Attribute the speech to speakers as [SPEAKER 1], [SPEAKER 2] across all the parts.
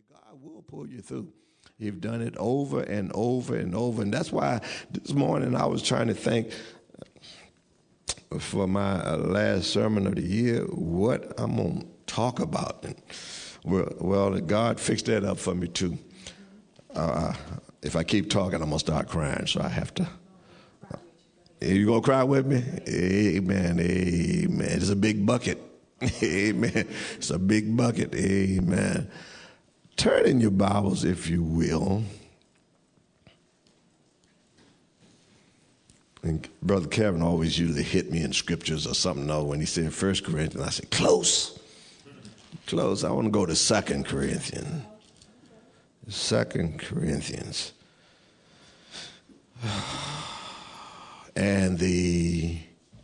[SPEAKER 1] God will pull you through. You've done it over and over and over. And that's why this morning I was trying to think for my last sermon of the year what I'm going to talk about. And well, God fixed that up for me too. If I keep talking, I'm going to start crying, so I have to. You going to cry with me? Amen, amen. It's a big bucket. Amen. It's a big bucket. Amen. Turn in your Bibles, if you will. And Brother Kevin always usually hit me in scriptures or something. No, when he said 1 Corinthians, I said, close. Close. I want to go to 2 Corinthians. 2 Corinthians. And the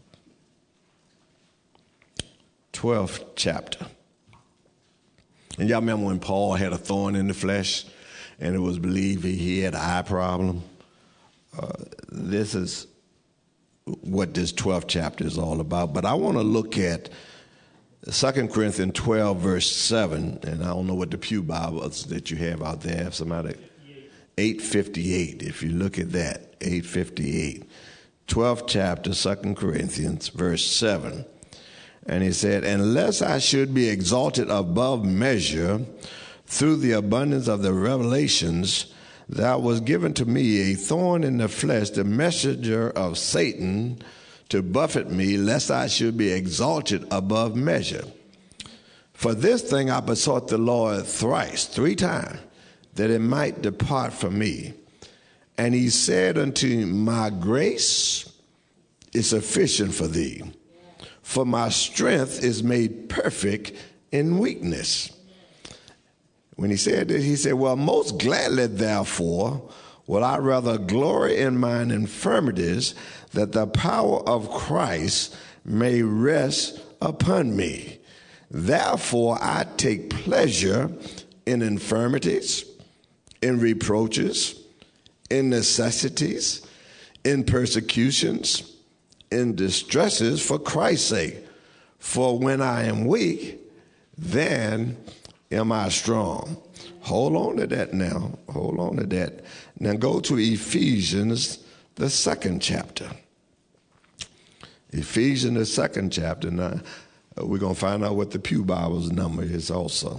[SPEAKER 1] 12th chapter. And y'all remember when Paul had a thorn in the flesh and it was believed he had an eye problem? This is what this 12th chapter is all about. But I want to look at 2 Corinthians 12, verse 7. And I don't know what the Pew Bibles that you have out there. If somebody, 858. If you look at that, 858. 12th chapter, 2 Corinthians, verse 7. And he said, unless I should be exalted above measure through the abundance of the revelations, that was given to me a thorn in the flesh, the messenger of Satan, to buffet me, lest I should be exalted above measure. For this thing I besought the Lord thrice, 3 times, that it might depart from me. And he said unto me, my grace is sufficient for thee, for my strength is made perfect in weakness. When he said this, he said, well, most gladly, therefore, will I rather glory in mine infirmities, that the power of Christ may rest upon me. Therefore, I take pleasure in infirmities, in reproaches, in necessities, in persecutions, in distresses for Christ's sake. For when I am weak, then am I strong. Hold on to that now. Hold on to that. Now go to Ephesians, the 2nd chapter. Ephesians, the 2nd chapter. Now, we're going to find out what the Pew Bible's number is also.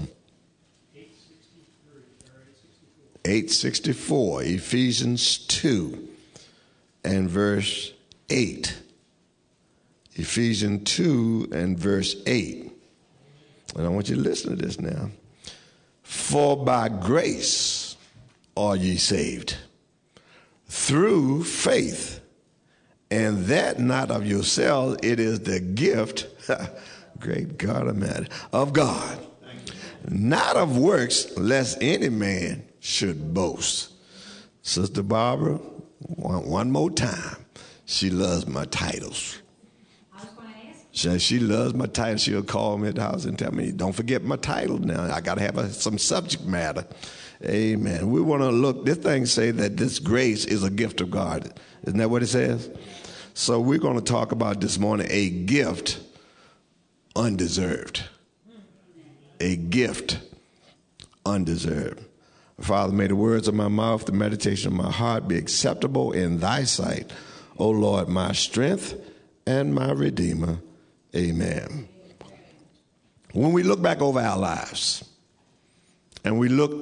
[SPEAKER 1] 864. Ephesians 2 and verse 8. Ephesians 2 and verse 8. And I want you to listen to this now. For by grace are ye saved, through faith, and that not of yourselves, it is the gift, great God Almighty, of God, not of works, lest any man should boast. Sister Barbara, one more time. She loves my titles. She loves my title. She'll call me at the house and tell me, don't forget my title now. I got to have some subject matter. Amen. We want to look, this thing say that this grace is a gift of God. Isn't that what it says? So we're going to talk about this morning a gift undeserved. A gift undeserved. Father, may the words of my mouth, the meditation of my heart be acceptable in thy sight, O Lord, my strength and my redeemer. Amen. When we look back over our lives and we look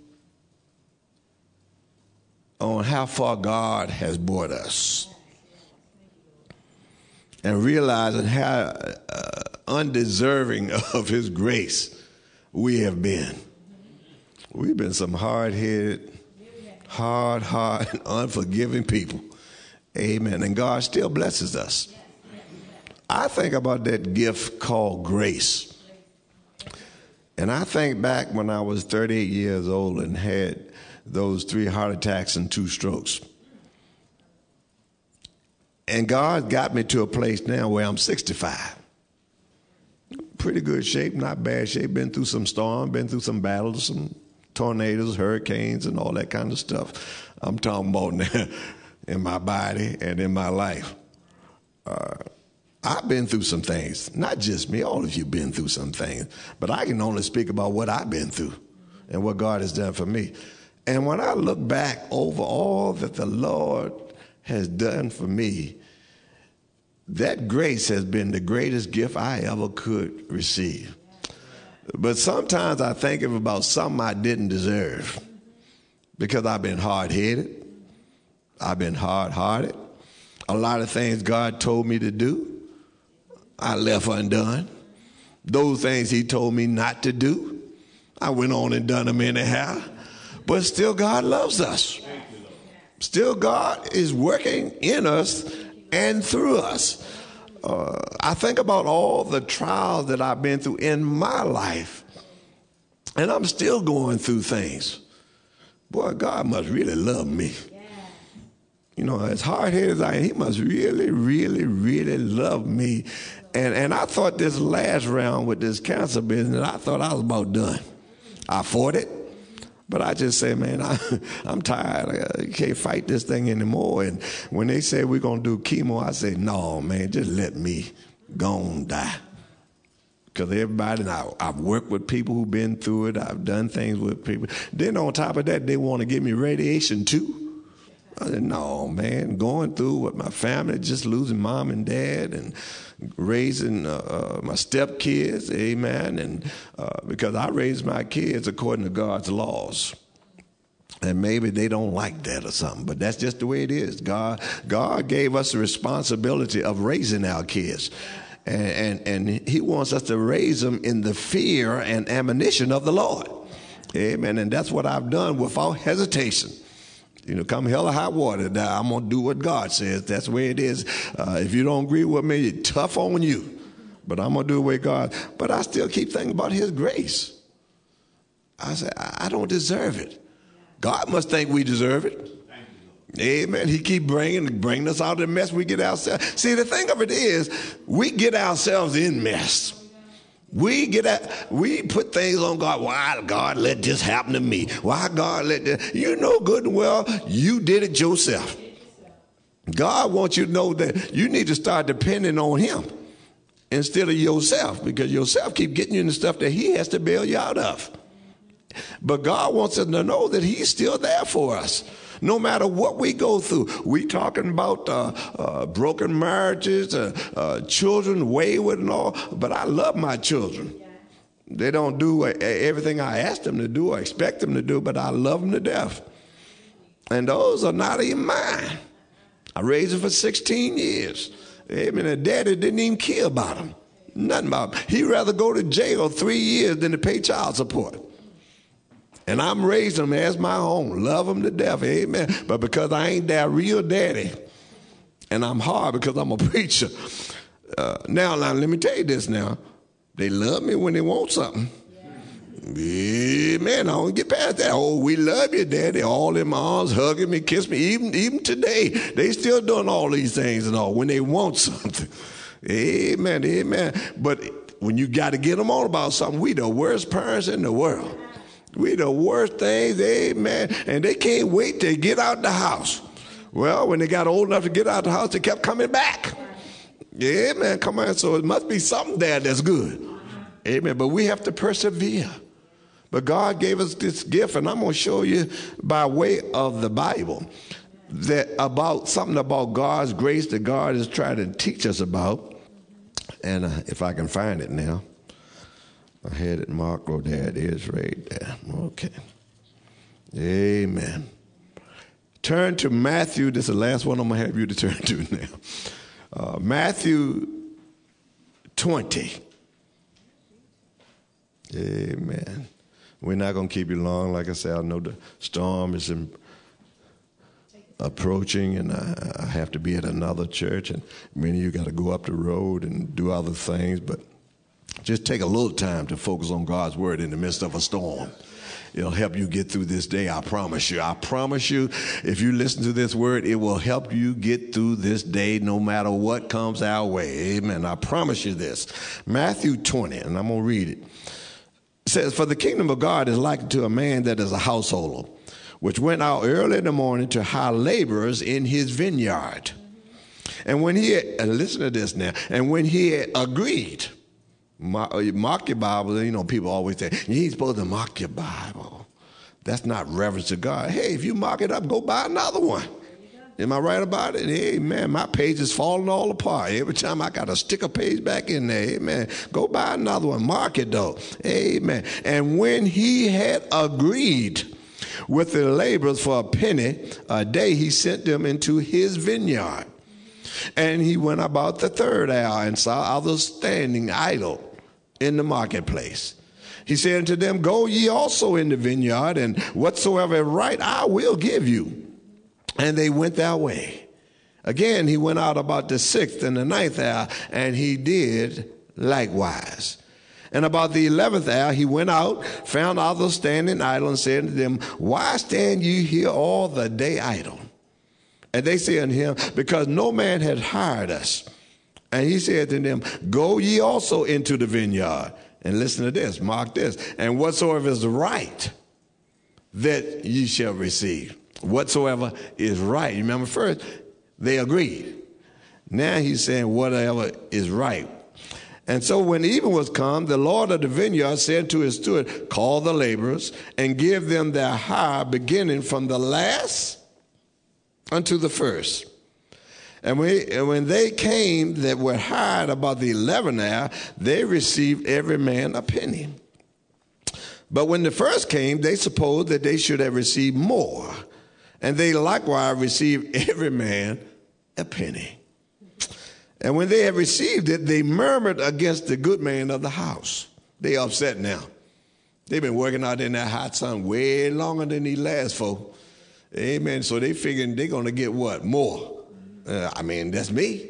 [SPEAKER 1] on how far God has brought us and realizing how undeserving of his grace we have been. We've been some hard-headed, hard, unforgiving people. Amen. And God still blesses us. I think about that gift called grace. And I think back when I was 38 years old and had those 3 heart attacks and 2 strokes. And God got me to a place now where I'm 65. Pretty good shape, not bad shape. Been through some storms, been through some battles, some tornadoes, hurricanes, and all that kind of stuff. I'm talking about now in my body and in my life. I've been through some things. Not just me, all of you been through some things. But I can only speak about what I've been through. and what God has done for me. And when I look back over all that the Lord has done for me, that grace has been the greatest gift I ever could receive. But sometimes I think about something I didn't deserve because I've been hard-headed. I've been hard-hearted. A lot of things God told me to do, I left undone. Those things he told me not to do, I went on and done them anyhow. But still God loves us. Still God is working in us and through us. I think about all the trials that I've been through in my life, and I'm still going through things. Boy, God must really love me. You know, as hard-headed as I am, he must really, really, really love me. And I thought this last round with this cancer business, I thought I was about done. I fought it, but I just say, man, I'm tired. I can't fight this thing anymore. And when they say we're going to do chemo, I say, no, man, just let me go and die. Because everybody, I've worked with people who've been through it. I've done things with people. Then on top of that, they want to give me radiation too. I said, no, man, going through with my family, just losing mom and dad and raising my stepkids, amen, and because I raised my kids according to God's laws. And maybe they don't like that or something, but that's just the way it is. God gave us the responsibility of raising our kids. And he wants us to raise them in the fear and admonition of the Lord. Amen. And that's what I've done without hesitation. You know, come hell or high water, I'm going to do what God says. That's the way it is. If you don't agree with me, tough on you. But I'm going to do the way God. But I still keep thinking about his grace. I say, I don't deserve it. God must think we deserve it. Amen. He keep bringing us out of the mess we get ourselves. See, the thing of it is, we get ourselves in mess. We put things on God. Why God let this happen to me? Why God let this? You know good and well you did it yourself. God wants you to know that you need to start depending on him instead of yourself, because yourself keep getting you into stuff that he has to bail you out of. But God wants us to know that he's still there for us. No matter what we go through. We talking about broken marriages, children wayward and all, but I love my children. They don't do everything I ask them to do or expect them to do, but I love them to death. And those are not even mine. I raised them for 16 years. Amen. And daddy didn't even care about them. Nothing about them. He'd rather go to jail 3 years than to pay child support. And I'm raising them as my own. Love them to death. Amen. But because I ain't that real daddy, and I'm hard because I'm a preacher. Now, let me tell you this now. They love me when they want something. Amen. I don't get past that. Oh, we love you, Daddy. All in my arms, hugging me, kissing me. Even today, they still doing all these things and all when they want something. Amen. Amen. But when you got to get them on about something, we the worst parents in the world. We the worst things, amen. And they can't wait to get out the house. Well, when they got old enough to get out the house, they kept coming back. Amen. Come on. So it must be something there that's good. Amen. But we have to persevere. But God gave us this gift, and I'm going to show you by way of the Bible that about something about God's grace that God is trying to teach us about. And if I can find it now. I had it marked. Oh, there it is right there. Okay. Amen. Turn to Matthew. This is the last one I'm going to have you to turn to now. Matthew 20. Amen. We're not going to keep you long. Like I said, I know the storm is approaching, and I have to be at another church, and many of you got to go up the road and do other things, but just take a little time to focus on God's word in the midst of a storm. It'll help you get through this day, I promise you. I promise you, if you listen to this word, it will help you get through this day no matter what comes our way. Amen. I promise you this. Matthew 20, and I'm going to read it. It says, "For the kingdom of God is likened to a man that is a householder, which went out early in the morning to hire laborers in his vineyard. And when he had, listen to this now, and when he had agreed," mark your Bible. You know, people always say, you ain't supposed to mark your Bible. That's not reverence to God. Hey, if you mark it up, go buy another one. Am I right about it? Amen. My page is falling all apart. Every time I got to stick a page back in there. Amen. Go buy another one. Mark it though. Amen. And when he had agreed with the laborers for a penny a day, he sent them into his vineyard. And he went about the third hour and saw others standing idle in the marketplace. He said unto them, go ye also in the vineyard, and whatsoever is right I will give you. And they went their way. Again, he went out about the sixth and the ninth hour, and he did likewise. And about the 11th hour, he went out, found others standing idle, and said to them, why stand ye here all the day idle? And they said unto him, because no man had hired us. And he said to them, go ye also into the vineyard. And listen to this, mark this. And whatsoever is right, that ye shall receive. Whatsoever is right. You remember first, they agreed. Now he's saying whatever is right. And so when even was come, the Lord of the vineyard said to his steward, call the laborers and give them their hire, beginning from the last unto the first. And when they came that were hired about the 11th hour, they received every man a penny. But when the first came, they supposed that they should have received more. And they likewise received every man a penny. And when they had received it, they murmured against the good man of the house. They upset now. They've been working out in that hot sun way longer than these last folk. Amen. So they figuring they're going to get what? More. That's me.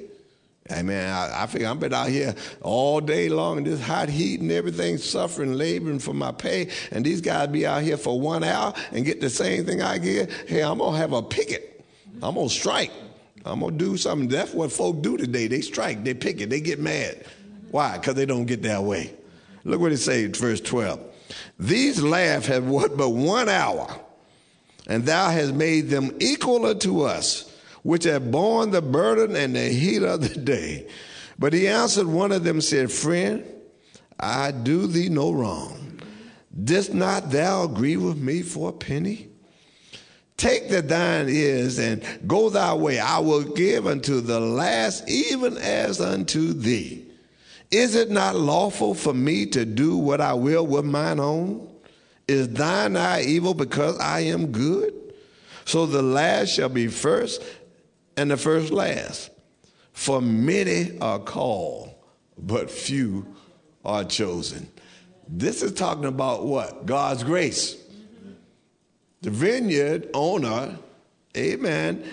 [SPEAKER 1] I figure I've been out here all day long in this hot heat and everything, suffering, laboring for my pay. And these guys be out here for 1 hour and get the same thing I get. Hey, I'm going to have a picket. I'm going to strike. I'm going to do something. That's what folk do today. They strike. They picket. They get mad. Why? Because they don't get their way. Look what it says, verse 12. These laugh have what but 1 hour, and thou hast made them equal unto us, which have borne the burden and the heat of the day. But he answered one of them, said, friend, I do thee no wrong. Didst not thou agree with me for a penny? Take that thine is, and go thy way. I will give unto the last, even as unto thee. Is it not lawful for me to do what I will with mine own? Is thine eye evil because I am good? So the last shall be first, and the first last. For many are called, but few are chosen. This is talking about what? God's grace. The vineyard owner, amen.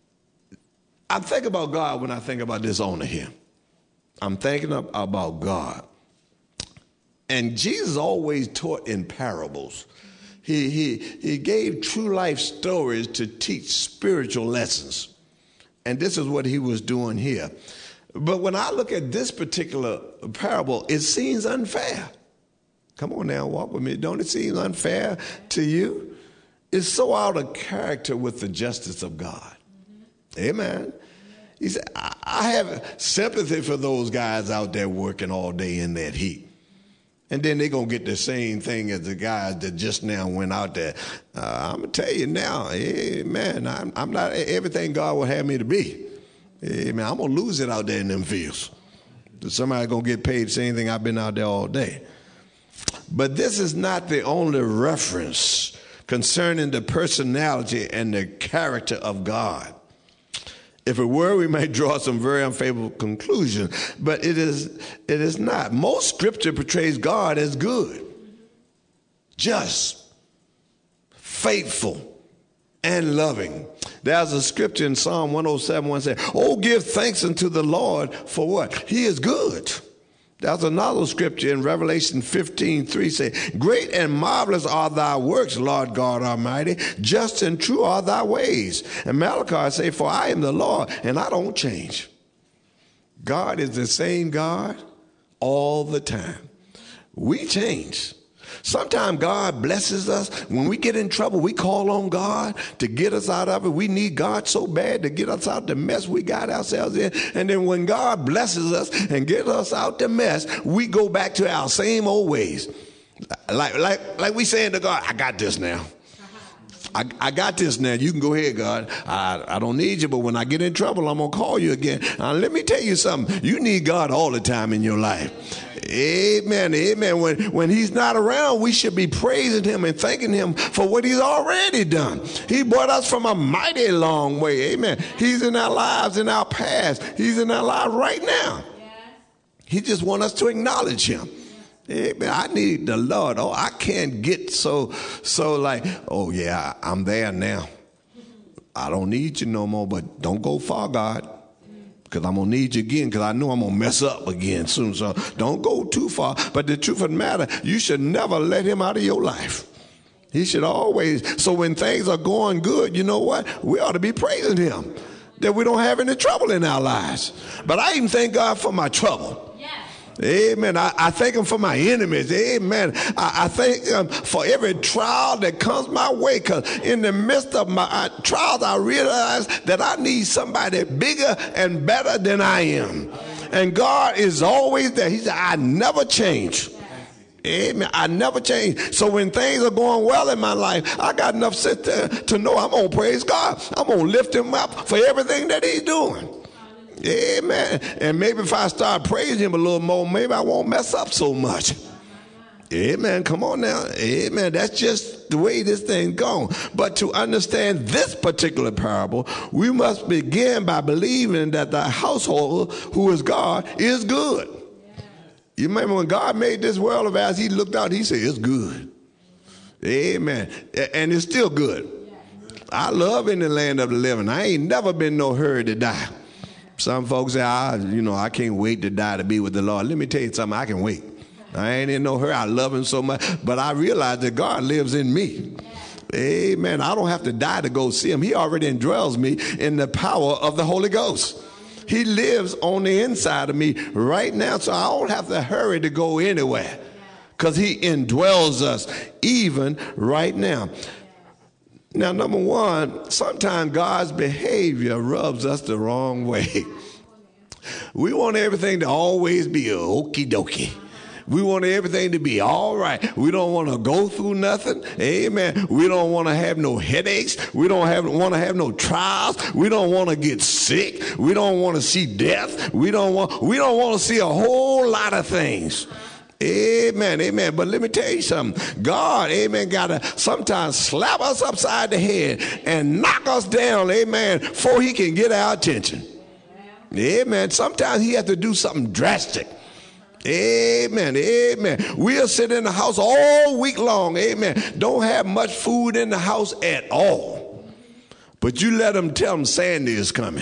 [SPEAKER 1] I think about God when I think about this owner here. I'm thinking about God. And Jesus always taught in parables. He gave true life stories to teach spiritual lessons. And this is what he was doing here. But when I look at this particular parable, it seems unfair. Come on now, walk with me. Don't it seem unfair to you? It's so out of character with the justice of God. Amen. He said, I have sympathy for those guys out there working all day in that heat. And then they're going to get the same thing as the guys that just now went out there. I'm going to tell you now, amen, I'm not everything God would have me to be. Amen, I'm going to lose it out there in them fields. Somebody's going to get paid the same thing I've been out there all day. But this is not the only reference concerning the personality and the character of God. If it were, we might draw some very unfavorable conclusions, but it is not. Most scripture portrays God as good, just, faithful, and loving. There's a scripture in Psalm 107:1 says, "Oh, give thanks unto the Lord for what? He is good." There's another scripture in Revelation 15:3 say, "Great and marvelous are thy works, Lord God Almighty. Just and true are thy ways." And Malachi say, "For I am the Lord, and I don't change." God is the same God all the time. We change. Sometimes God blesses us. When we get in trouble, we call on God to get us out of it. We need God so bad to get us out the mess we got ourselves in. And then when God blesses us and gets us out the mess, we go back to our same old ways. Like we saying to God, "I got this now. I got this now. You can go ahead, God. I don't need you, but when I get in trouble, I'm going to call you again. Let me tell you something. You need God all the time in your life. Amen. Amen. When he's not around, we should be praising him and thanking him for what he's already done. He brought us from a mighty long way. Amen. He's in our lives, in our past. He's in our lives right now. He just wants us to acknowledge him. Amen. I need the Lord. Oh, I can't get so like, oh yeah, I'm there now. I don't need you no more, but don't go far, God, because I'm going to need you again, because I know I'm going to mess up again soon. So don't go too far. But the truth of the matter, you should never let him out of your life. He should always. So when things are going good, you know what? We ought to be praising him that we don't have any trouble in our lives. But I even thank God for my trouble. Amen. I thank him for my enemies. Amen. I thank him for every trial that comes my way, because in the midst of my trials, I realize that I need somebody bigger and better than I am. And God is always there. He said, I never change. Amen. I never change. So when things are going well in my life, I got enough sense to know I'm going to praise God. I'm going to lift him up for everything that he's doing. Amen. And maybe if I start praising him a little more, maybe I won't mess up so much. Amen. Come on now. Amen. That's just the way this thing goes. But to understand this particular parable, we must begin by believing that the household, who is God, is good. You remember when God made this world of ours, he looked out, he said, it's good. Amen. And it's still good. I love in the land of the living. I ain't never been no hurry to die. Some folks say, I can't wait to die to be with the Lord. Let me tell you something, I can wait. I ain't in no hurry. I love him so much. But I realize that God lives in me. Amen. I don't have to die to go see him. He already indwells me in the power of the Holy Ghost. He lives on the inside of me right now, so I don't have to hurry to go anywhere, because he indwells us even right now. Now, number one, sometimes God's behavior rubs us the wrong way. We want everything to always be okie dokie. We want everything to be all right. We don't want to go through nothing. Amen. We don't want to have no headaches. We don't want to have no trials. We don't want to get sick. We don't want to see death. We don't want to see a whole lot of things. Amen, amen. But let me tell you something. God, amen, got to sometimes slap us upside the head and knock us down, amen, before he can get our attention. Amen. Sometimes he has to do something drastic. Amen, amen. We'll sit in the house all week long, amen. Don't have much food in the house at all. But you let them tell them Sandy is coming.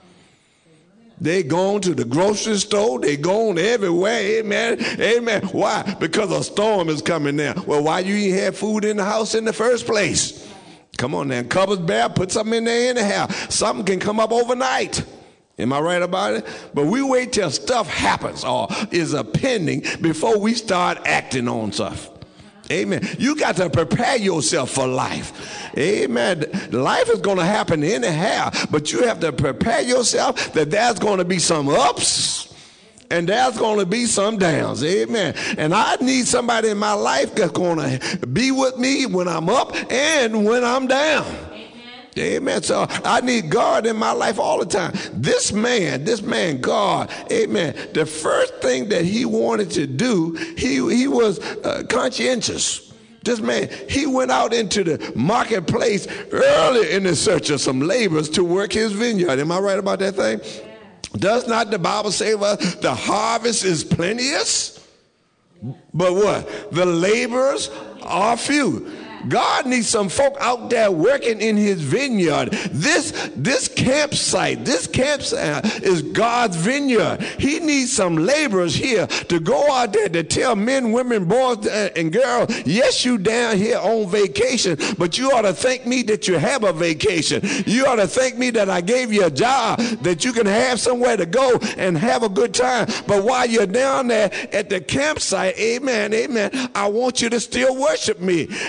[SPEAKER 1] They gone to the grocery store. They gone everywhere. Amen. Amen. Why? Because a storm is coming now. Well, why you ain't have food in the house in the first place? Come on now. Cupboard's bare. Put something in there anyhow. Something can come up overnight. Am I right about it? But we wait till stuff happens or is a pending before we start acting on stuff. Amen. You got to prepare yourself for life. Amen. Life is going to happen anyhow, but you have to prepare yourself that there's going to be some ups and there's going to be some downs. Amen. And I need somebody in my life that's going to be with me when I'm up and when I'm down. Amen. So I need God in my life all the time. This man, God, amen. The first thing that he wanted to do, he was conscientious. This man, he went out into the marketplace early in the search of some laborers to work his vineyard. Am I right about that thing? Does not the Bible say, well, the harvest is plenteous, but what? The laborers are few. God needs some folk out there working in his vineyard. This campsite is God's vineyard. He needs some laborers here to go out there to tell men, women, boys, and girls, yes, you down here on vacation, but you ought to thank me that you have a vacation. You ought to thank me that I gave you a job, that you can have somewhere to go and have a good time. But while you're down there at the campsite, amen, I want you to still worship me. So God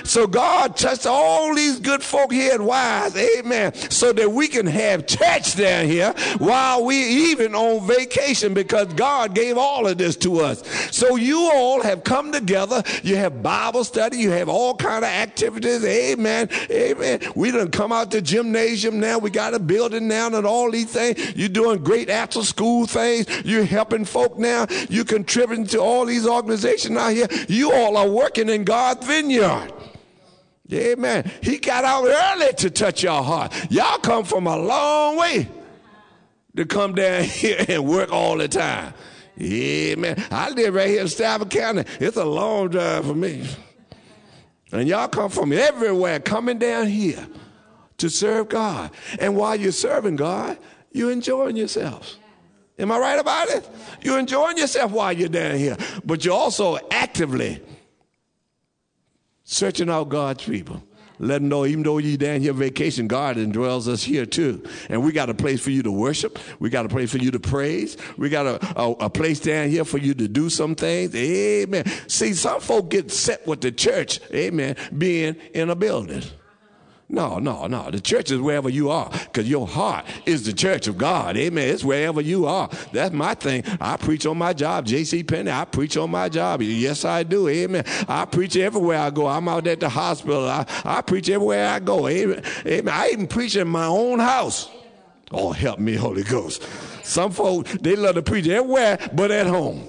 [SPEAKER 1] God touched all these good folk here at Wise, amen, so that we can have church down here while we even on vacation, because God gave all of this to us. So you all have come together. You have Bible study. You have all kind of activities. Amen. Amen. We done come out to gymnasium now. We got a building now and all these things. You're doing great after school things. You're helping folk now. You're contributing to all these organizations out here. You all are working in God's vineyard. Amen. He got out early to touch your heart. Y'all come from a long way to come down here and work all the time. Amen. I live right here in Stafford County. It's a long drive for me. And y'all come from everywhere coming down here to serve God. And while you're serving God, you're enjoying yourselves. Am I right about it? You're enjoying yourself while you're down here. But you're also actively searching out God's people. Let them know, even though you're down here vacation, God indwells us here too. And we got a place for you to worship. We got a place for you to praise. We got a place down here for you to do some things. Amen. See, some folk get set with the church, amen, being in a building. No. The church is wherever you are, because your heart is the church of God. Amen. It's wherever you are. That's my thing. I preach on my job. J.C. Penney, I preach on my job. Yes, I do. Amen. I preach everywhere I go. I'm out at the hospital. I preach everywhere I go. Amen. I even preach in my own house. Oh, help me, Holy Ghost. Some folks, they love to preach everywhere but at home.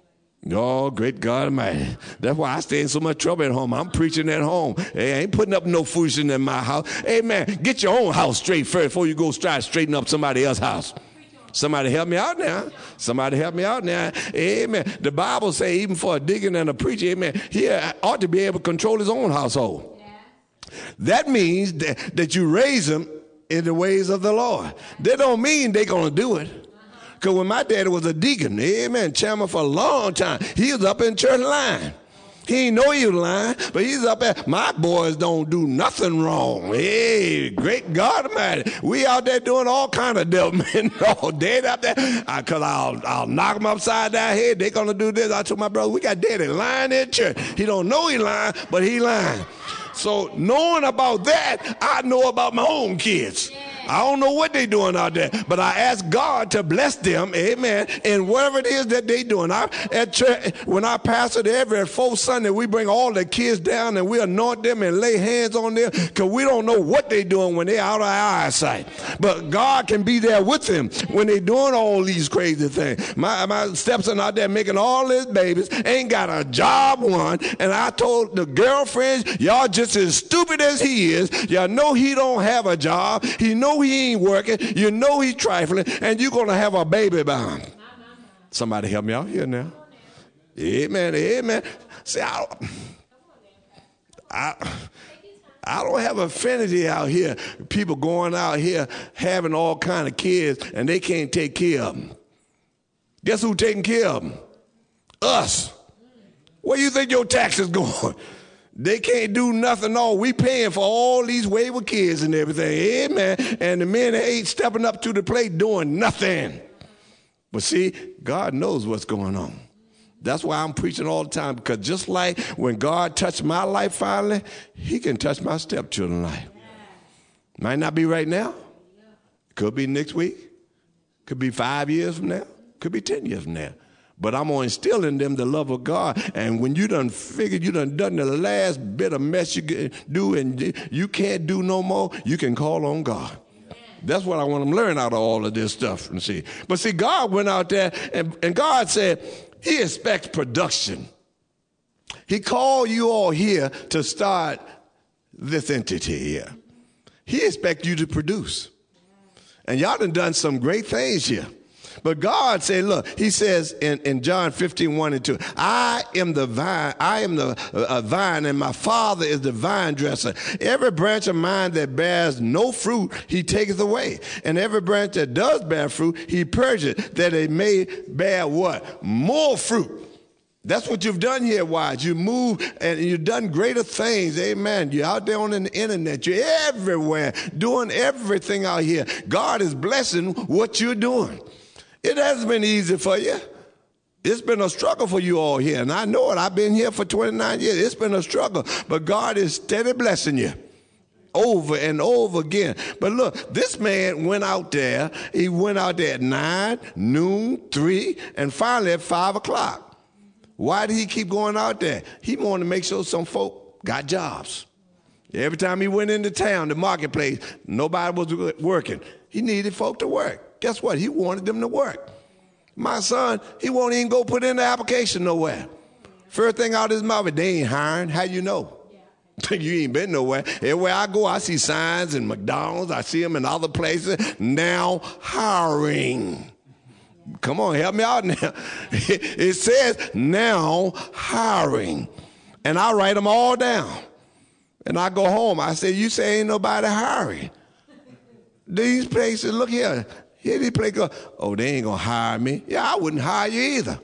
[SPEAKER 1] Oh, great God Almighty. That's why I stay in so much trouble at home. I'm preaching at home. Hey, I ain't putting up no foolishness in my house. Hey, man, get your own house straight first before you go try to straighten up somebody else's house. Somebody help me out now. Somebody help me out now. Amen. The Bible says even for a deacon and a preacher, amen, he ought to be able to control his own household. Yeah. That means that you raise them in the ways of the Lord. That don't mean they're going to do it. Because when my daddy was a deacon, amen, chairman for a long time, he was up in church line. He didn't know he was lying, but he's up there. My boys don't do nothing wrong. Hey, great God Almighty. We out there doing all kind of devilment. Oh, Daddy out there, because I'll knock them upside their head. They're going to do this. I told my brother, we got Daddy lying in church. He don't know he lying, but he lying. So knowing about that, I know about my own kids. I don't know what they're doing out there, but I ask God to bless them, amen, in whatever it is that they're doing. At church, when I pastor every fourth Sunday, we bring all the kids down and we anoint them and lay hands on them, because we don't know what they're doing when they're out of our eyesight. But God can be there with them when they're doing all these crazy things. My stepson out there making all his babies, ain't got a job one, and I told the girlfriends, y'all just as stupid as he is. Y'all know he don't have a job. He know he ain't working. You know he's trifling, and you're going to have a baby by him. Somebody help me out here now. Amen, amen. See, I don't have affinity out here. People going out here having all kind of kids, and they can't take care of them. Guess who's taking care of them? Us. Where you think your taxes going? They can't do nothing. All we paying for all these wayward kids and everything. Amen. And the men ain't stepping up to the plate doing nothing. But see, God knows what's going on. That's why I'm preaching all the time, because just like when God touched my life finally, he can touch my stepchildren's life. Might not be right now. Could be next week. Could be 5 years from now. Could be 10 years from now. But I'm going to instill in them the love of God. And when you done figured you done the last bit of mess you can do and you can't do no more, you can call on God. That's what I want them to learn out of all of this stuff. And see. But see, God went out there and God said he expects production. He called you all here to start this entity here. He expects you to produce. And y'all done some great things here. But God said, look, he says in John 15:1-2, I am the vine, vine, and my Father is the vine dresser. Every branch of mine that bears no fruit, he taketh away. And every branch that does bear fruit, he purges, that it may bear what? More fruit. That's what you've done here, Wise. You move and you've done greater things. Amen. You're out there on the internet. You're everywhere, doing everything out here. God is blessing what you're doing. It hasn't been easy for you. It's been a struggle for you all here, and I know it. I've been here for 29 years. It's been a struggle, but God is steady blessing you over and over again. But look, this man went out there. He went out there at 9, noon, 3, and finally at 5 o'clock. Why did he keep going out there? He wanted to make sure some folk got jobs. Every time he went into town, the marketplace, nobody was working. He needed folk to work. Guess what? He wanted them to work. My son, he won't even go put in the application nowhere. First thing out of his mouth, they ain't hiring. How you know? You ain't been nowhere. Everywhere I go, I see signs in McDonald's. I see them in other places. Now hiring. Come on, help me out now. It says now hiring. And I write them all down. And I go home. I say, you say ain't nobody hiring. These places, look here. Here these places go, oh, they ain't going to hire me. Yeah, I wouldn't hire you either.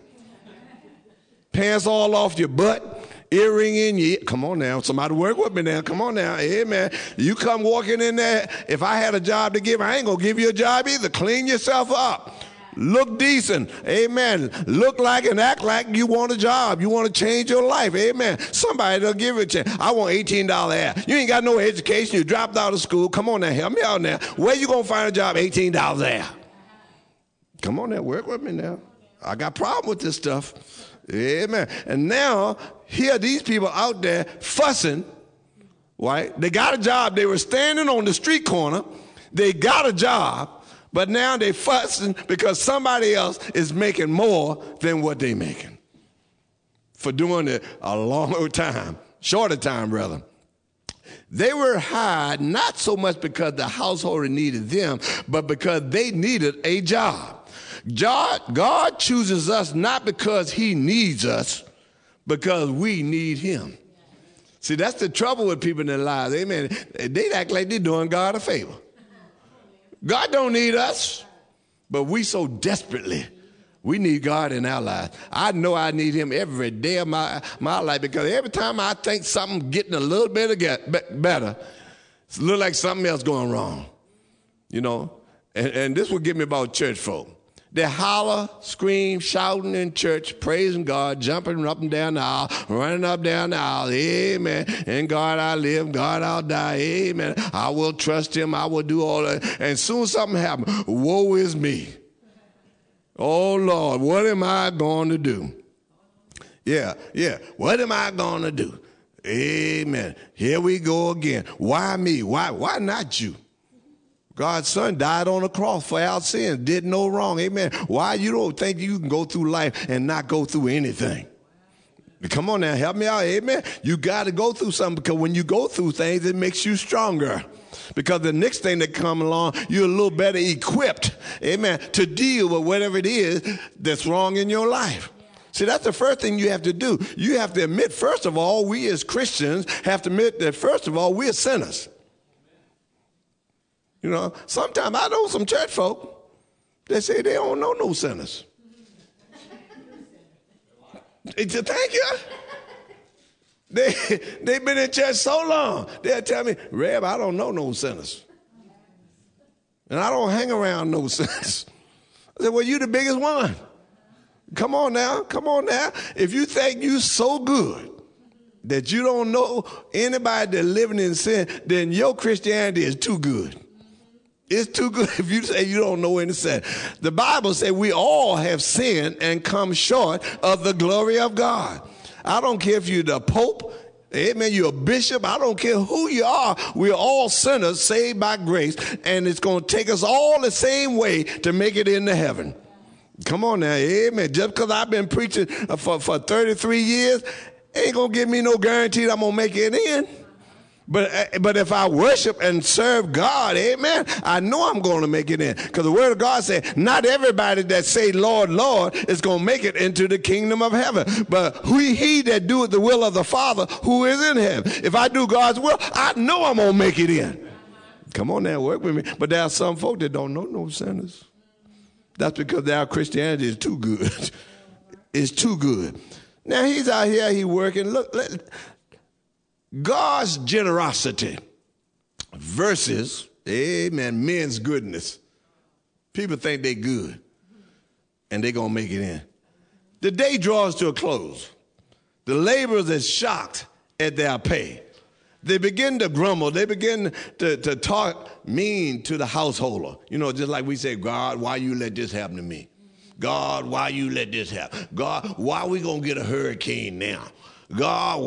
[SPEAKER 1] Pants all off your butt, earring in your ear. Come on now. Somebody work with me now. Come on now. Hey, man. You come walking in there. If I had a job to give, I ain't going to give you a job either. Clean yourself up. Look decent. Amen. Look like and act like you want a job. You want to change your life. Amen. Somebody will give you a chance. I want $18 an hour. You ain't got no education. You dropped out of school. Come on now. Help me out now. Where you going to find a job? $18 an hour. Come on now. Work with me now. I got a problem with this stuff. Amen. And now, here are these people out there fussing, right? They got a job. They were standing on the street corner. They got a job. But now they fussing because somebody else is making more than what they making for doing it a longer time, shorter time rather. They were hired not so much because the householder needed them, but because they needed a job. God chooses us not because he needs us, because we need him. See, that's the trouble with people in their lives. Amen. They act like they're doing God a favor. God don't need us, but we so desperately, we need God in our lives. I know I need him every day of my life, because every time I think something getting a little bit better, it's a little like something else going wrong, you know. And this will get me about church folk. They holler, scream, shouting in church, praising God, jumping up and down the aisle, running up down the aisle. Amen. In God I live, God I'll die. Amen. I will trust him. I will do all that. And soon something happens. Woe is me. Oh, Lord, what am I going to do? Yeah. What am I going to do? Amen. Here we go again. Why me? Why not you? God's son died on the cross for our sins, did no wrong. Amen. Why you don't think you can go through life and not go through anything? Come on now, help me out. Amen. You got to go through something, because when you go through things, it makes you stronger. Because the next thing that come along, you're a little better equipped, amen, to deal with whatever it is that's wrong in your life. See, that's the first thing you have to do. You have to admit, first of all, we as Christians have to admit that, first of all, we're sinners. You know, sometimes I know some church folk that say they don't know no sinners. Thank you. They've been in church so long, they'll tell me, Reb, I don't know no sinners. And I don't hang around no sinners. I said, well, you the biggest one. Come on now. If you think you so good that you don't know anybody that's living in sin, then your Christianity is too good. It's too good if you say you don't know any sin. The Bible says we all have sinned and come short of the glory of God. I don't care if you're the Pope, amen, you're a bishop, I don't care who you are. We're all sinners saved by grace, and it's going to take us all the same way to make it into heaven. Come on now, amen. Just because I've been preaching for 33 years, ain't going to give me no guarantee that I'm going to make it in. But if I worship and serve God, amen, I know I'm going to make it in. Because the word of God said, not everybody that say, Lord, Lord, is going to make it into the kingdom of heaven. But he that doeth the will of the Father who is in heaven. If I do God's will, I know I'm going to make it in. Come on now, work with me. But there are some folk that don't know no sinners. That's because our Christianity is too good. It's too good. Now he's out here, he working. Look, God's generosity versus, amen, men's goodness. People think they good and they going to make it in. The day draws to a close. The laborers are shocked at their pay. They begin to grumble. They begin to talk mean to the householder. You know, just like we say, God, why you let this happen to me? God, why you let this happen? God, why we going to get a hurricane now? God,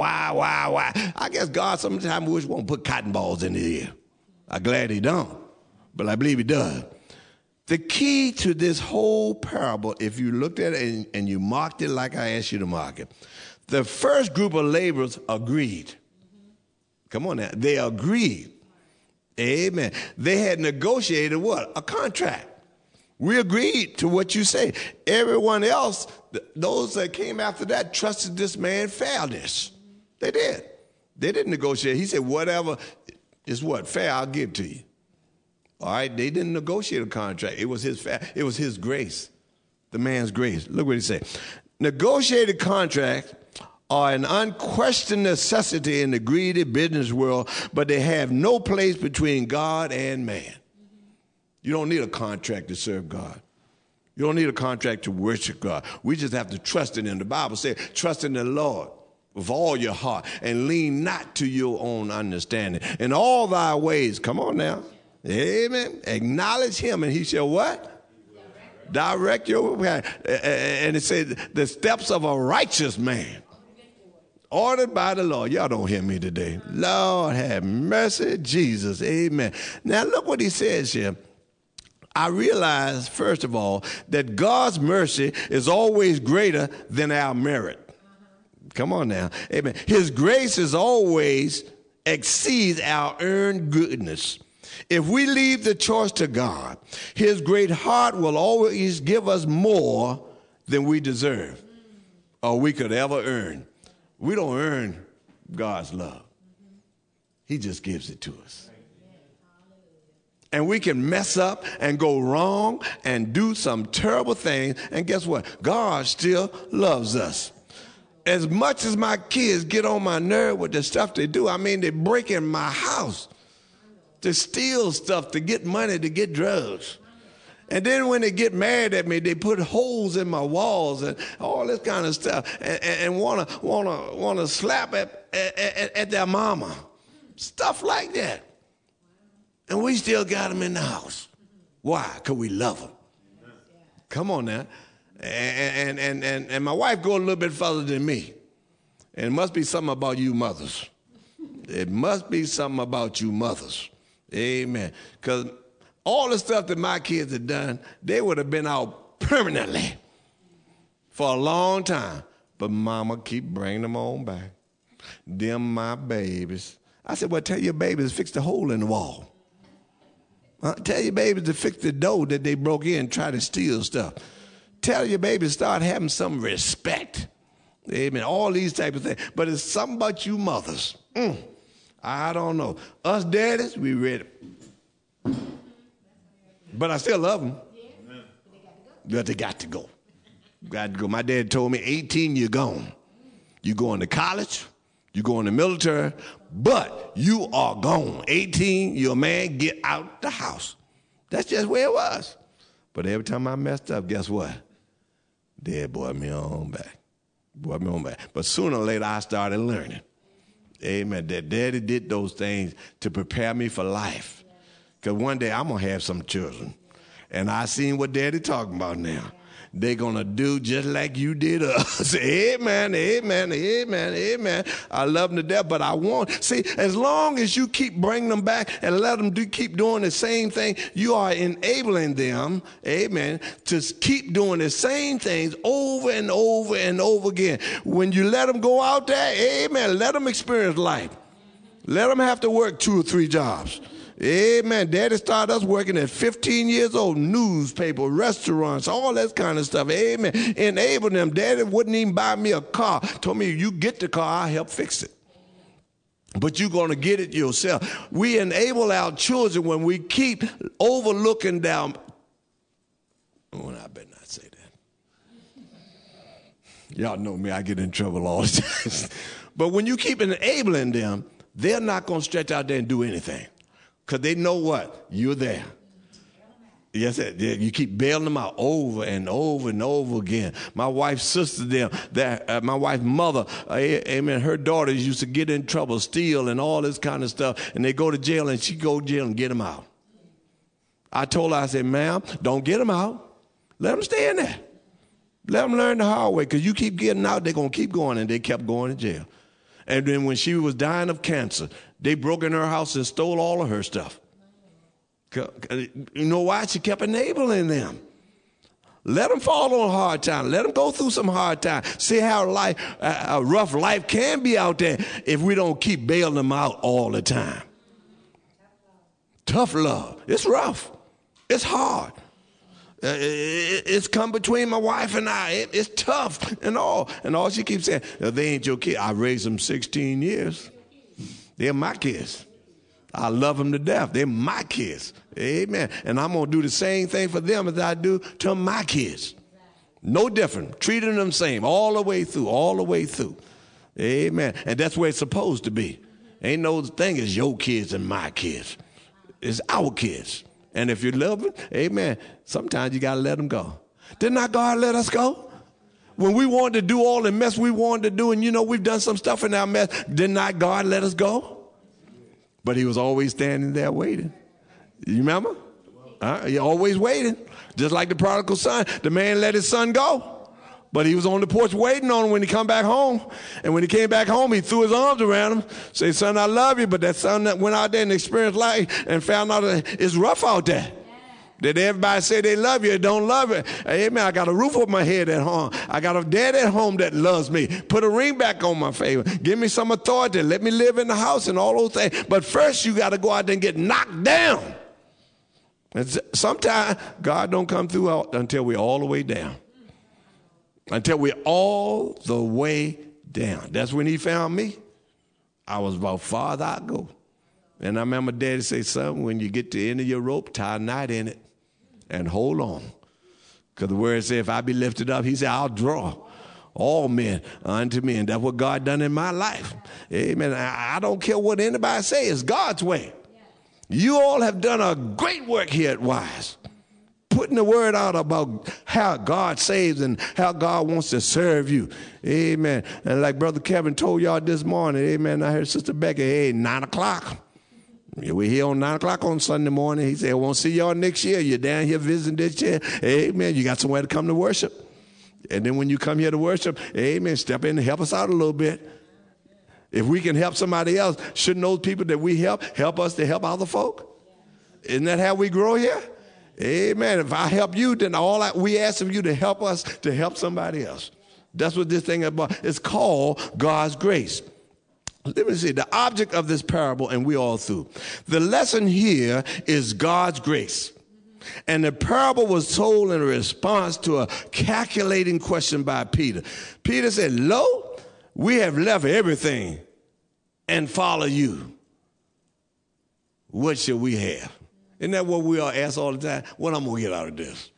[SPEAKER 1] why? I guess God sometimes wish won't put cotton balls in his ear. I'm glad he don't, but I believe he does. The key to this whole parable, if you looked at it and you marked it like I asked you to mark it, the first group of laborers agreed. Come on now. They agreed. Amen. They had negotiated what? A contract. We agreed to what you say. Everyone else, those that came after that, trusted this man's fairness. They did. They didn't negotiate. He said, whatever is what? Fair, I'll give to you. All right? They didn't negotiate a contract. It was his fair. It was his grace. The man's grace. Look what he said. Negotiated contracts are an unquestioned necessity in the greedy business world, but they have no place between God and man. You don't need a contract to serve God. You don't need a contract to worship God. We just have to trust in him. The Bible says, trust in the Lord with all your heart and lean not to your own understanding. In all thy ways, come on now. Amen. Acknowledge him and he shall what? Direct your path. And it says the steps of a righteous man ordered by the Lord. Y'all don't hear me today. Lord have mercy, Jesus. Amen. Now look what he says here. I realize, first of all, that God's mercy is always greater than our merit. Come on now. Amen. His grace is always exceeds our earned goodness. If we leave the choice to God, his great heart will always give us more than we deserve or we could ever earn. We don't earn God's love. He just gives it to us. And we can mess up and go wrong and do some terrible things. And guess what? God still loves us. As much as my kids get on my nerve with the stuff they do, I mean, they break in my house to steal stuff, to get money, to get drugs. And then when they get mad at me, they put holes in my walls and all this kind of stuff and wanna slap at their mama. Stuff like that. And we still got them in the house. Why? Because we love them. Come on now. And my wife goes a little bit further than me. And it must be something about you mothers. It must be something about you mothers. Amen. Because all the stuff that my kids had done, they would have been out permanently for a long time. But mama keep bringing them on back. Them my babies. I said, well, tell your babies to fix the hole in the wall. Tell your babies to fix the door that they broke in and try to steal stuff. Tell your babies to start having some respect. Amen. All these type of things. But it's something about you mothers. I don't know. Us daddies, we ready. But I still love them. But they got to go. Got to go. My dad told me, 18, you're gone. You going to college. You go in the military. But you are gone. 18, you're a man, get out the house. That's just where it was. But every time I messed up, guess what? Dad brought me on back. But sooner or later, I started learning. Amen. That daddy did those things to prepare me for life. Because one day I'm going to have some children. And I seen what daddy talking about now. They're going to do just like you did us. Amen, amen, amen, amen. I love them to death, but I want, see, as long as you keep bringing them back and let them keep doing the same thing, you are enabling them, amen, to keep doing the same things over and over and over again. When you let them go out there, amen, let them experience life. Let them have to work 2 or 3 jobs. Amen. Daddy started us working at 15 years old, newspaper, restaurants, all that kind of stuff. Amen. Enabled them. Daddy wouldn't even buy me a car. Told me, you get the car, I'll help fix it. But you're going to get it yourself. We enable our children when we keep overlooking down. Oh, I better not say that. Y'all know me, I get in trouble all the time. But when you keep enabling them, they're not going to stretch out there and do anything. Because they know what? You're there. Yes, you keep bailing them out over and over and over again. My wife's sister, my wife's mother, amen, her daughters used to get in trouble, steal and all this kind of stuff, and they go to jail, and she go to jail and get them out. I told her, I said, ma'am, don't get them out. Let them stay in there. Let them learn the hard way, because you keep getting out, they're going to keep going, and they kept going to jail. And then when she was dying of cancer, they broke in her house and stole all of her stuff. You know why? She kept enabling them. Let them fall on a hard time. Let them go through some hard time. See how a rough life can be out there if we don't keep bailing them out all the time. Tough love. It's rough. It's hard. It's come between my wife and I. It's tough and all. And all she keeps saying, they ain't your kid. I raised them 16 years. They're my kids. I love them to death. They're my kids. Amen. And I'm going to do the same thing for them as I do to my kids. No different. Treating them the same all the way through, all the way through. Amen. And that's where it's supposed to be. Ain't no thing as your kids and my kids. It's our kids. And if you love them, amen, sometimes you got to let them go. Did not God let us go? When we wanted to do all the mess we wanted to do, and we've done some stuff in our mess, did not God let us go? But he was always standing there waiting. You remember? He always waiting. Just like the prodigal son. The man let his son go. But he was on the porch waiting on him when he come back home. And when he came back home, he threw his arms around him. Say, son, I love you. But that son that went out there and experienced life and found out that it's rough out there. Did everybody say they love you? Don't love it. Amen. I got a roof over my head at home. I got a dad at home that loves me. Put a ring back on my finger. Give me some authority. Let me live in the house and all those things. But first you got to go out there and get knocked down. And sometimes God don't come through until we're all the way down. Until we're all the way down. That's when he found me. I was about farther I go. And I remember Daddy say, son, when you get to the end of your rope, tie a knot in it and hold on. Because the word said, if I be lifted up, he said, I'll draw all men unto me. And that's what God done in my life. Amen. I don't care what anybody say. It's God's way. You all have done a great work here at Wise. Putting the word out about how God saves and how God wants to serve you. Amen. And like Brother Kevin told y'all this morning, amen, I heard Sister Becky, hey, 9 o'clock. We're here on 9 o'clock on Sunday morning. He said, I won't see y'all next year. You're down here visiting this year. Amen. You got somewhere to come to worship. And then when you come here to worship, amen, step in and help us out a little bit. If we can help somebody else, shouldn't those people that we help us to help other folk? Isn't that how we grow here? Amen. If I help you, then we ask of you to help us to help somebody else. That's what this thing is about. It's called God's grace. Let me see. The object of this parable, and we all through. The lesson here is God's grace. And the parable was told in response to a calculating question by Peter. Peter said, lo, we have left everything and follow you. What shall we have? Isn't that what we all ask all the time? What I'm going to get out of this?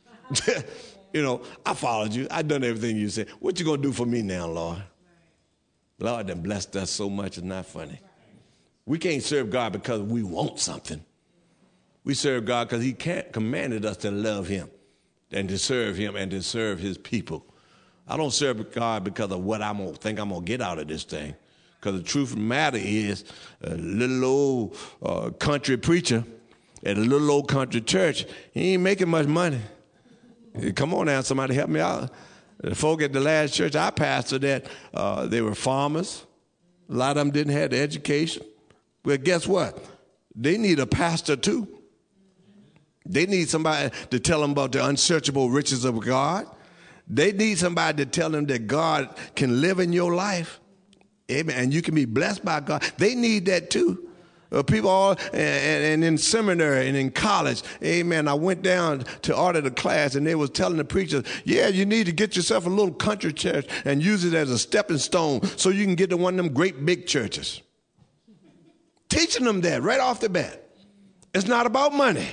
[SPEAKER 1] I followed you. I done everything you said. What you going to do for me now, Lord? Lord done blessed us so much, it's not funny. We can't serve God because we want something. We serve God because he commanded us to love him and to serve him and to serve his people. I don't serve God because of what I'm going to think I'm going to get out of this thing. Because the truth of the matter is, a little old country preacher at a little old country church, he ain't making much money. Come on now, somebody help me out. The folk at the last church I pastored at, they were farmers. A lot of them didn't have the education. But guess what? They need a pastor too. They need somebody to tell them about the unsearchable riches of God. They need somebody to tell them that God can live in your life. Amen. And you can be blessed by God. They need that too. People all, and in seminary and in college, amen, I went down to audit a class and they was telling the preachers, yeah, you need to get yourself a little country church and use it as a stepping stone so you can get to one of them great big churches. Teaching them that right off the bat. It's not about money.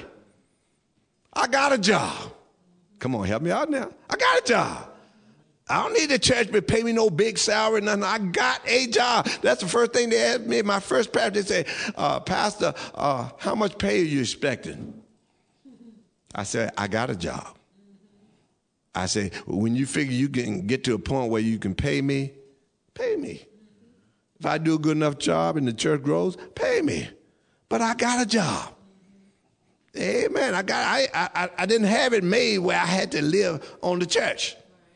[SPEAKER 1] I got a job. Come on, help me out now. I got a job. I don't need the church to pay me no big salary, nothing. I got a job. That's the first thing they asked me. My first pastor, they said, Pastor, how much pay are you expecting? I said, I got a job. I said, when you figure you can get to a point where you can pay me, pay me. If I do a good enough job and the church grows, pay me. But I got a job. Amen. I didn't have it made where I had to live on the church.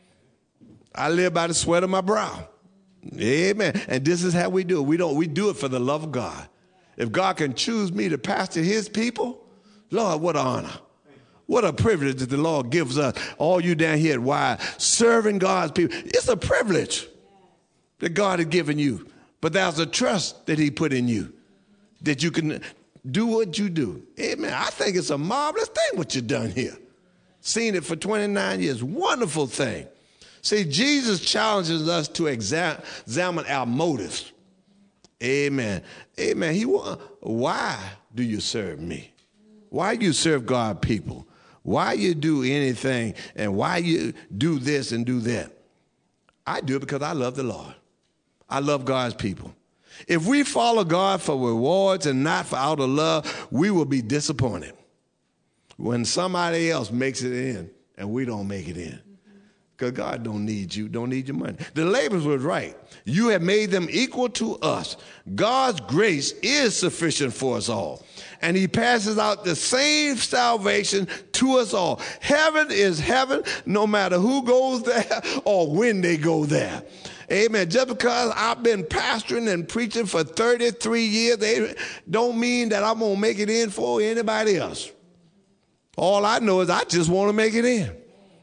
[SPEAKER 1] I live by the sweat of my brow. Amen. And this is how we do it. We do it for the love of God. If God can choose me to pastor his people, Lord, what an honor. What a privilege that the Lord gives us. All you down here at Wise, serving God's people. It's a privilege that God has given you. But there's a trust that he put in you that you can do what you do. Amen. I think it's a marvelous thing what you've done here. Seen it for 29 years. Wonderful thing. See, Jesus challenges us to examine our motives. Amen. Amen. Why do you serve me? Why do you serve God people? Why you do anything and why you do this and do that? I do it because I love the Lord. I love God's people. If we follow God for rewards and not for out of love, we will be disappointed when somebody else makes it in and we don't make it in. Because God don't need you, don't need your money. The laborers was right. You have made them equal to us. God's grace is sufficient for us all. And he passes out the same salvation to us all. Heaven is heaven, no matter who goes there or when they go there. Amen. Just because I've been pastoring and preaching for 33 years, they don't mean that I'm going to make it in for anybody else. All I know is I just want to make it in.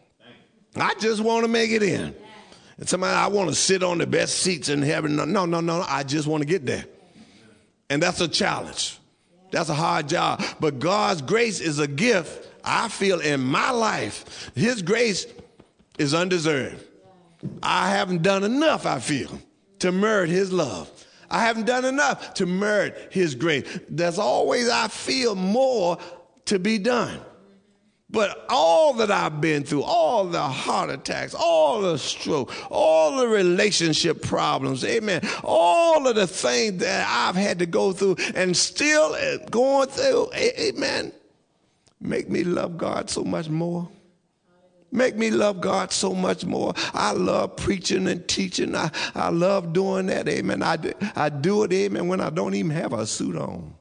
[SPEAKER 1] I just want to make it in. And somebody, I want to sit on the best seats in heaven. No. I just want to get there. And that's a challenge. That's a hard job. But God's grace is a gift, I feel, in my life. His grace is undeserved. I haven't done enough, I feel, to merit his love. I haven't done enough to merit his grace. There's always, I feel, more to be done. But all that I've been through, all the heart attacks, all the stroke, all the relationship problems, amen, all of the things that I've had to go through and still going through, amen, make me love God so much more. Make me love God so much more. I love preaching and teaching. I love doing that, amen. I do it, amen, when I don't even have a suit on.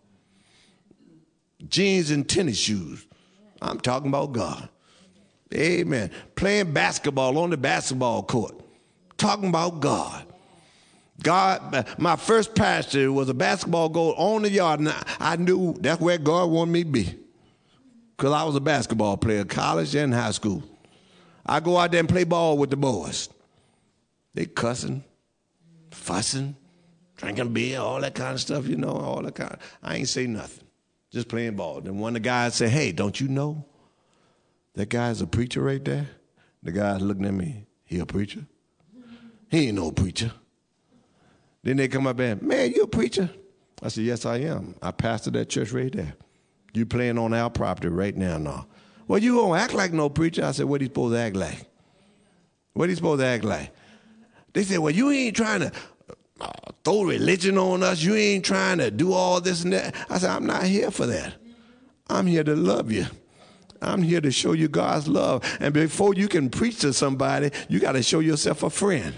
[SPEAKER 1] Jeans and tennis shoes. I'm talking about God. Amen. Playing basketball on the basketball court. Talking about God. God, my first pastor was a basketball goal on the yard, and I knew that's where God wanted me to be. Because I was a basketball player, college and high school. I go out there and play ball with the boys. They cussing, fussing, drinking beer, all that kind of stuff, you know, all that kind of, I ain't say nothing. Just playing ball. Then one of the guys said, hey, don't you know that guy's a preacher right there? The guy's looking at me. He a preacher? He ain't no preacher. Then they come up and, man, you a preacher? I said, yes, I am. I pastor that church right there. You playing on our property right now, no. Well, you don't act like no preacher. I said, what are you supposed to act like? What are you supposed to act like? They said, well, you ain't trying to throw religion on us. You ain't trying to do all this and that. I said, I'm not here for that. I'm here to love you. I'm here to show you God's love. And before you can preach to somebody, you got to show yourself a friend.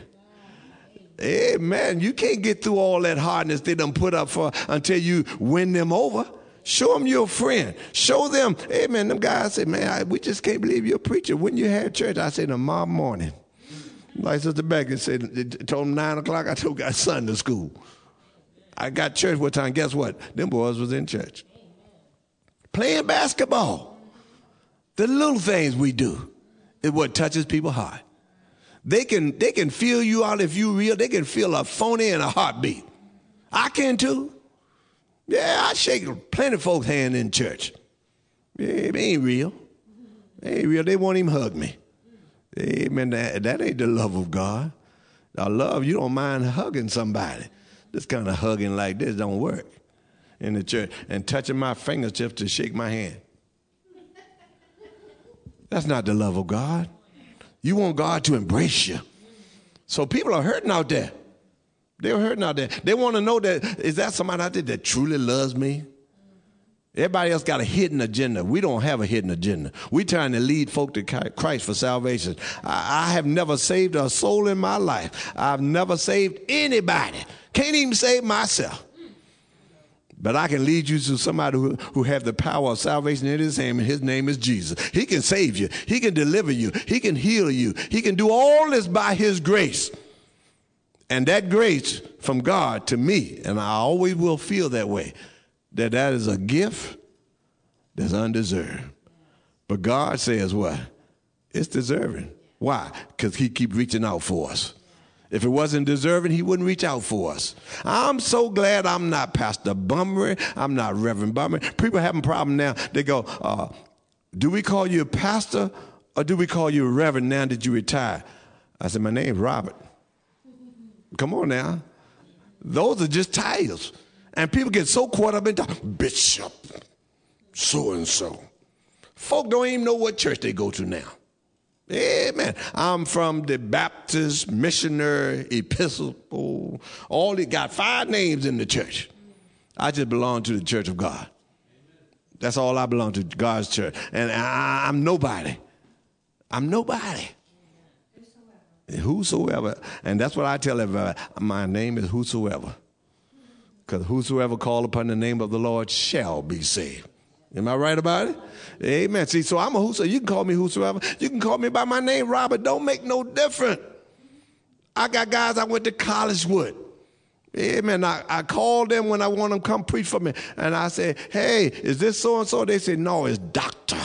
[SPEAKER 1] Amen. You can't get through all that hardness they done put up for until you win them over. Show them you're a friend. Show them, amen. Them guys say, man, we just can't believe you're a preacher. When you have church, I say tomorrow morning. Like Sister Becky said, they told them 9 o'clock, I told got Sunday school. I got church one time. Guess what? Them boys was in church. Playing basketball. The little things we do is what touches people's heart. They can feel you out if you real. They can feel a phony and a heartbeat. I can too. Yeah, I shake plenty of folks' hand in church. Yeah, it ain't real. It ain't real. They won't even hug me. Amen. That ain't the love of God. Our love, you don't mind hugging somebody. This kind of hugging like this don't work in the church. And touching my fingertips to shake my hand. That's not the love of God. You want God to embrace you. So people are hurting out there. They're hurting out there. They want to know that, is that somebody out there that truly loves me? Everybody else got a hidden agenda. We don't have a hidden agenda. We're trying to lead folk to Christ for salvation. I have never saved a soul in my life. I've never saved anybody. Can't even save myself. But I can lead you to somebody who has the power of salvation in his hand, and his name is Jesus. He can save you. He can deliver you. He can heal you. He can do all this by his grace. And that grace from God to me, and I always will feel that way, that is a gift that's undeserved. But God says what? It's deserving. Why? Because he keeps reaching out for us. If it wasn't deserving, he wouldn't reach out for us. I'm so glad I'm not Pastor Bummery. I'm not Reverend Bummery. People have a problem now. They go, do we call you a pastor or do we call you a reverend now that you retire? I said, my name's Robert. Come on now. Those are just titles. And people get so caught up in bishop, so-and-so. Folk don't even know what church they go to now. Amen. I'm from the Baptist Missionary Episcopal. All they got 5 names in the church. I just belong to the Church of God. That's all I belong to, God's church. And I'm nobody. I'm nobody. Whosoever. And that's what I tell everybody. My name is whosoever. Because whosoever call upon the name of the Lord shall be saved. Am I right about it? Amen. See, so I'm a whosoever. You can call me whosoever. You can call me by my name, Robert. Don't make no difference. I got guys I went to college with. Amen. I called them when I want them to come preach for me. And I said, hey, is this so-and-so? They said, no, it's doctor.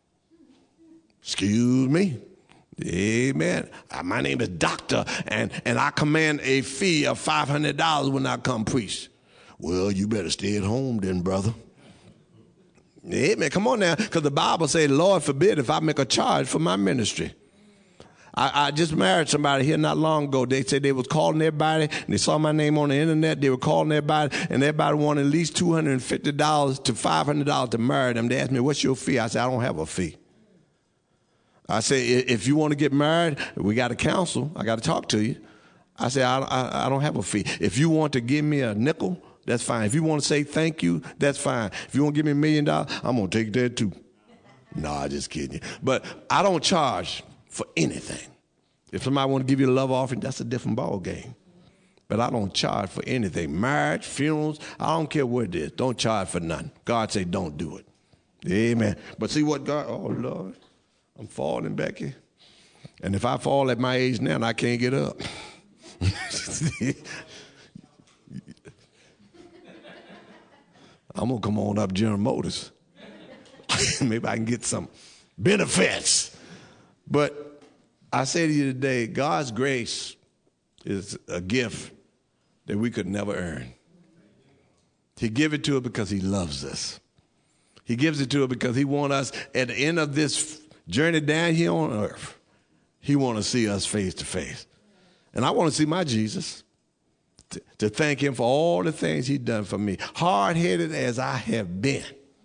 [SPEAKER 1] Excuse me. Amen. My name is Doctor, and I command a fee of $500 when I come preach. Well, you better stay at home then, brother. Amen. Come on now, because the Bible says, Lord forbid if I make a charge for my ministry. I just married somebody here not long ago. They said they was calling everybody, and they saw my name on the internet. They were calling everybody, and everybody wanted at least $250 to $500 to marry them. They asked me, what's your fee? I said, I don't have a fee. I said, if you want to get married, we got to counsel. I got to talk to you. I said, I don't have a fee. If you want to give me a nickel, that's fine. If you want to say thank you, that's fine. If you want to give me $1 million, I'm going to take that too. No, I'm just kidding you. But I don't charge for anything. If somebody want to give you a love offering, that's a different ball game. But I don't charge for anything. Marriage, funerals, I don't care what it is. Don't charge for nothing. God say don't do it. Amen. But see what God, oh, Lord, I'm falling back here. And if I fall at my age now, I can't get up. I'm going to come on up General Motors. Maybe I can get some benefits. But I say to you today, God's grace is a gift that we could never earn. He gives it to us because he loves us. He gives it to us because he wants us at the end of this journey down here on earth. He wants to see us face to face. And I want to see my Jesus, to thank him for all the things he's done for me. Hard-headed as I have been.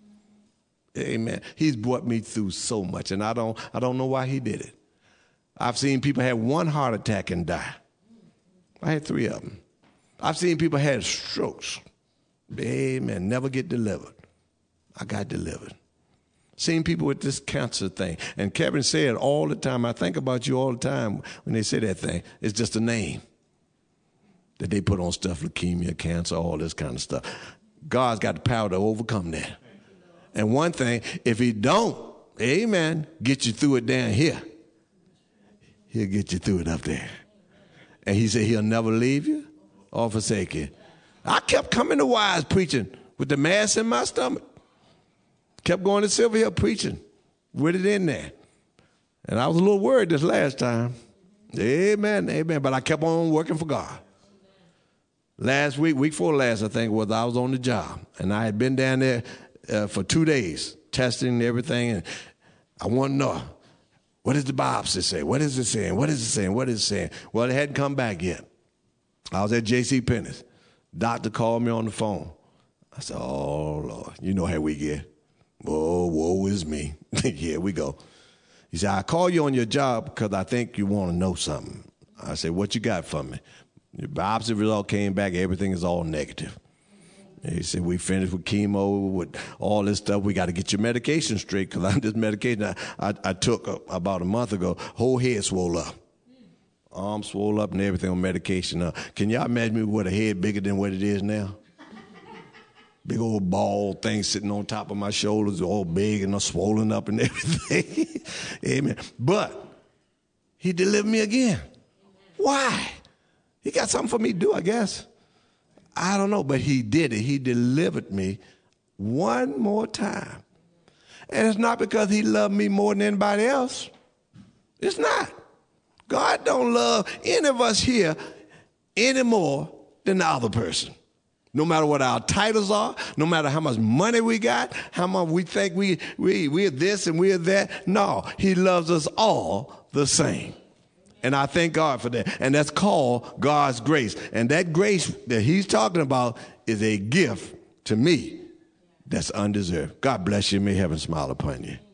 [SPEAKER 1] Amen. He's brought me through so much, and I don't know why he did it. I've seen people have 1 heart attack and die. I had 3 of them. I've seen people have strokes. Amen. Never get delivered. I got delivered. Seen people with this cancer thing. And Kevin said all the time, I think about you all the time when they say that thing. It's just a name that they put on stuff, leukemia, cancer, all this kind of stuff. God's got the power to overcome that. And one thing, if he don't, amen, get you through it down here, he'll get you through it up there. And he said he'll never leave you or forsake you. I kept coming to Wise preaching with the mass in my stomach. Kept going to Silver Hill preaching with it in there. And I was a little worried this last time. Amen, amen. But I kept on working for God. Last week before last, I think, was I was on the job. And I had been down there for 2 days, testing everything. And I want to know, what does the biopsy say? What is it saying? What is it saying? What is it saying? Well, it hadn't come back yet. I was at J.C. Penney's. Doctor called me on the phone. I said, oh, Lord, you know how we get. Oh, woe is me. Here we go. He said, I call you on your job because I think you want to know something. I said, what you got for me? Your biopsy result came back. Everything is all negative. He said, we finished with chemo, with all this stuff. We got to get your medication straight, because I'm this medication I took about a month ago. Whole head swole up. Arm swole up and everything on medication. Can y'all imagine me with a head bigger than what it is now? Big old bald thing sitting on top of my shoulders, all big and swollen up and everything. Amen. But he delivered me again. Why? He got something for me to do, I guess. I don't know, but he did it. He delivered me one more time. And it's not because he loved me more than anybody else. It's not. God don't love any of us here any more than the other person. No matter what our titles are, no matter how much money we got, how much we think we're this and we're that. No, he loves us all the same. And I thank God for that. And that's called God's grace. And that grace that he's talking about is a gift to me that's undeserved. God bless you. May heaven smile upon you.